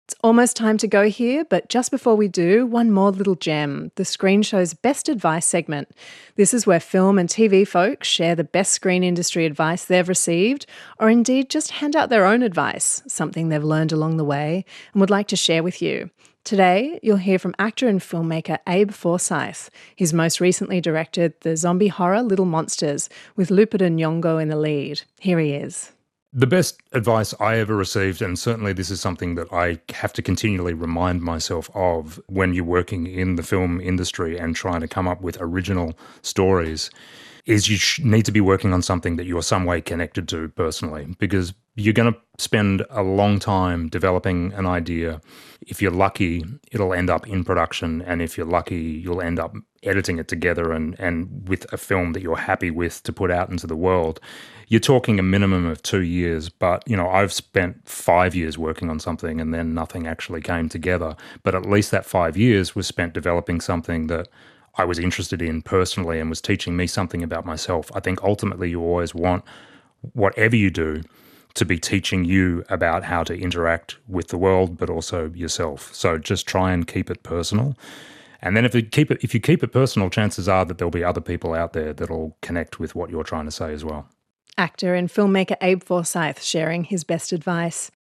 It's almost time to go here, but just before we do, one more little gem, the Screen Show's Best Advice segment. This is where film and TV folks share the best screen industry advice they've received, or indeed just hand out their own advice, something they've learned along the way and would like to share with you. Today, you'll hear from actor and filmmaker Abe Forsyth. He's most recently directed the zombie horror Little Monsters, with Lupita Nyong'o in the lead. Here he is. The best advice I ever received, and certainly this is something that I have to continually remind myself of when you're working in the film industry and trying to come up with original stories, is you need to be working on something that you're some way connected to personally, because you're going to spend a long time developing an idea. If you're lucky, it'll end up in production, and if you're lucky, you'll end up editing it together and with a film that you're happy with to put out into the world. You're talking a minimum of 2 years, but I've spent 5 years working on something and then nothing actually came together. But at least that 5 years was spent developing something that I was interested in personally and was teaching me something about myself. I think ultimately you always want whatever you do to be teaching you about how to interact with the world, but also yourself. So just try and keep it personal. And then if you keep it personal, chances are that there'll be other people out there that'll connect with what you're trying to say as well. Actor and filmmaker Abe Forsyth sharing his best advice.